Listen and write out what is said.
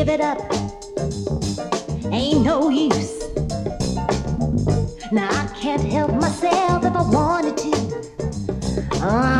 give it up ain't no use. Now I can't help myself if I wanted to.